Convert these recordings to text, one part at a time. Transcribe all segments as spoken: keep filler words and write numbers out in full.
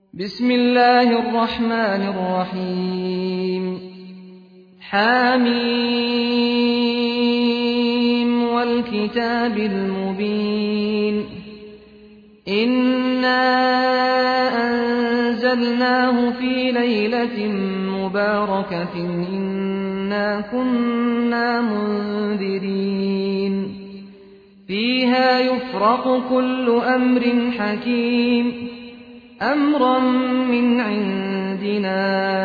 بسم الله الرحمن الرحيم حميم والكتاب المبين إنا أنزلناه في ليلة مباركة إنا كنا منذرين فيها يفرق كل أمر حكيم أمرا من عندنا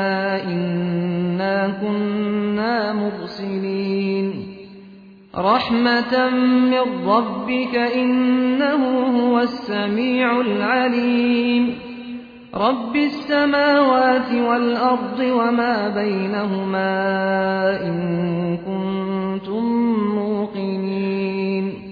إنا كنا مرسلين رحمة من ربك إنه هو السميع العليم رب السماوات والأرض وما بينهما إن كنتم موقنين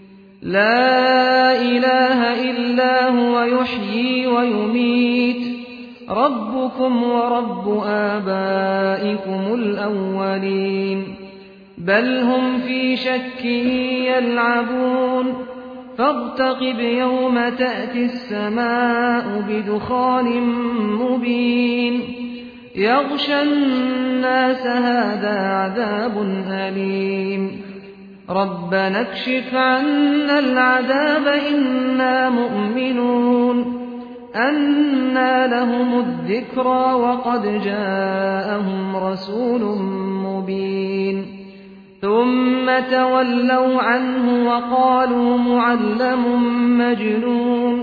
لا إله إلا هو يحيي ويميت ربكم ورب آبائكم الأولين بل هم في شك يلعبون فارتقب يوم تأتي السماء بدخان مبين يغشى الناس هذا عذاب أليم ربنا اكشف عنا العذاب إنا مؤمنون أنى لهم الذكرى وقد جاءهم رسول مبين ثم تولوا عنه وقالوا معلم مجنون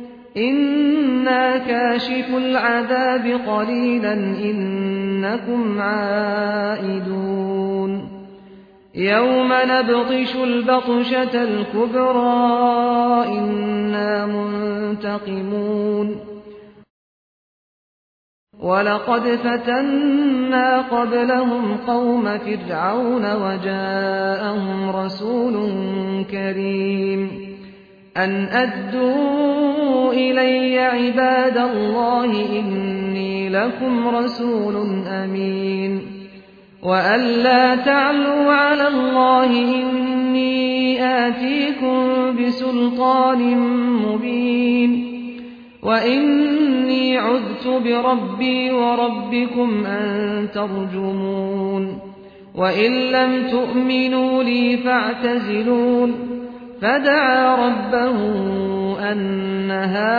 إنا كاشف العذاب قليلا إنكم عائدون يوم نبطش البطشة الكبرى إنا منتقمون ولقد فتنا قبلهم قوم فرعون وجاءهم رسول كريم أن أدوا إلي عباد الله إني لكم رسول أمين وأن لا تعلوا على الله إني آتيكم بسلطان مبين وإني عذت بربي وربكم أن ترجمون وإن لم تؤمنوا لي فاعتزلون فدعا ربه أن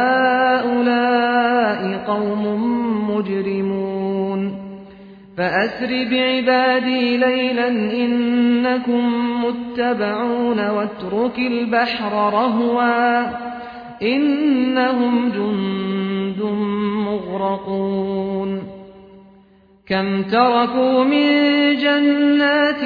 هؤلاء قوم مجرمون فأسر بعبادي ليلا إنكم متبعون واترك البحر رهوا إنهم جند مغرقون كم تركوا من جنات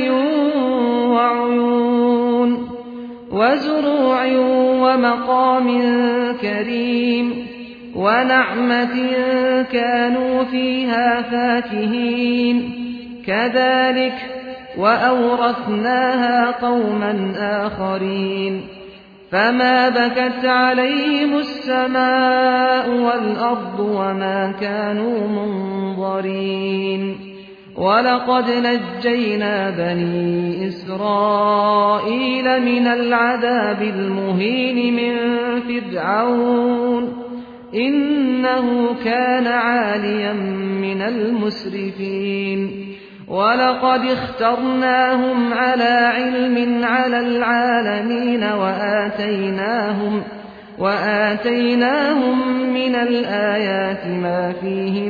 وعيون وزروع ومقام كريم ونعمة كانوا فيها فاكهين كذلك وأورثناها قوما آخرين فما بكت عليهم السماء والأرض وما كانوا منظرين ولقد نجينا بني إسرائيل من العذاب المهين من فرعون إنه كان عاليا من المسرفين ولقد اخترناهم على علم على العالمين وآتيناهم, وآتيناهم من الآيات ما فيه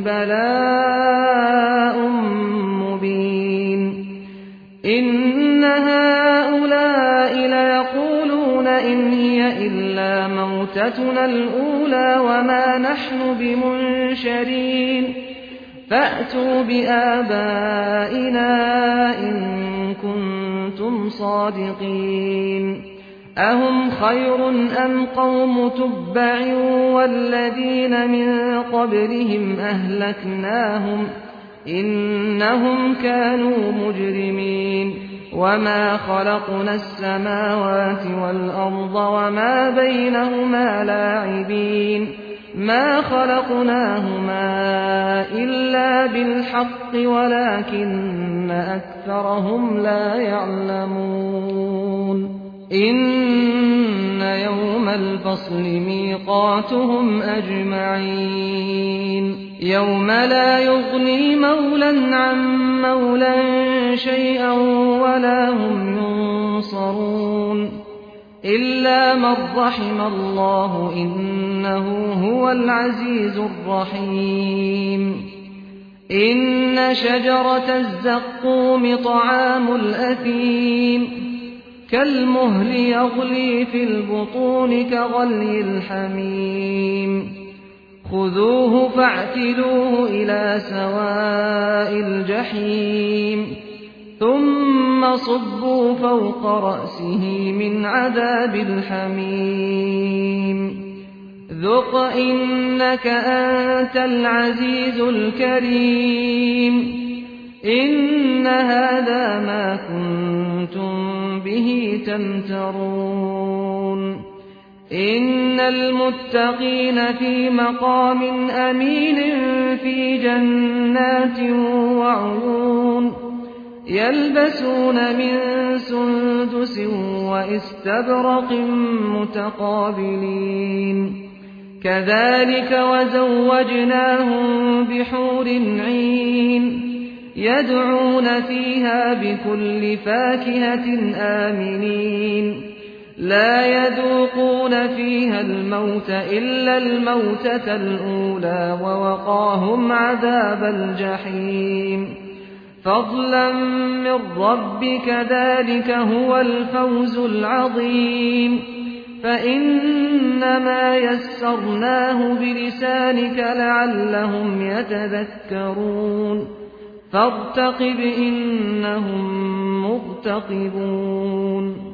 بلاء مبين إن هؤلاء ليقولون إن هي إلا موتتنا الأولى وما نحن بمنشرين فأتوا بآبائنا إن كنتم صادقين أهم خير أم قوم تبع والذين من قبلهم أهلكناهم إنهم كانوا مجرمين وما خلقنا السماوات والأرض وما بينهما لاعبين ما خلقناهما إلا بالحق ولكن أكثرهم لا يعلمون إن يوم الفصل ميقاتهم أجمعين يوم لا يغني مولى عن مولى شيئا ولا هم ينصرون إلا من رحم الله إنه هو العزيز الرحيم إن شجرة الزقوم طعام الأثيم كالمهل يغلي في البطون كغلي الحميم خذوه فاعتلوه إلى سواء الجحيم ثم صبوا فوق رأسه من عذاب الحميم ذق إنك أنت العزيز الكريم إن هذا ما كنتم به تمترون إن المتقين في مقام أمين في جنات وعيون يلبسون من سندس واستبرق متقابلين كذلك وزوجناهم بحور عين يدعون فيها بكل فاكهة آمنين لا يذوقون فيها الموت إلا الموتة الأولى ووقاهم عذاب الجحيم فضلا من ربك ذلك هو الفوز العظيم فإنما يسرناه بلسانك لعلهم يتذكرون فارتقب إنهم مرتقبون